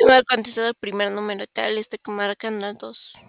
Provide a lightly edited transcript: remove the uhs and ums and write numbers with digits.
no me ha contestado el primer número tal, estoy marcando al 2.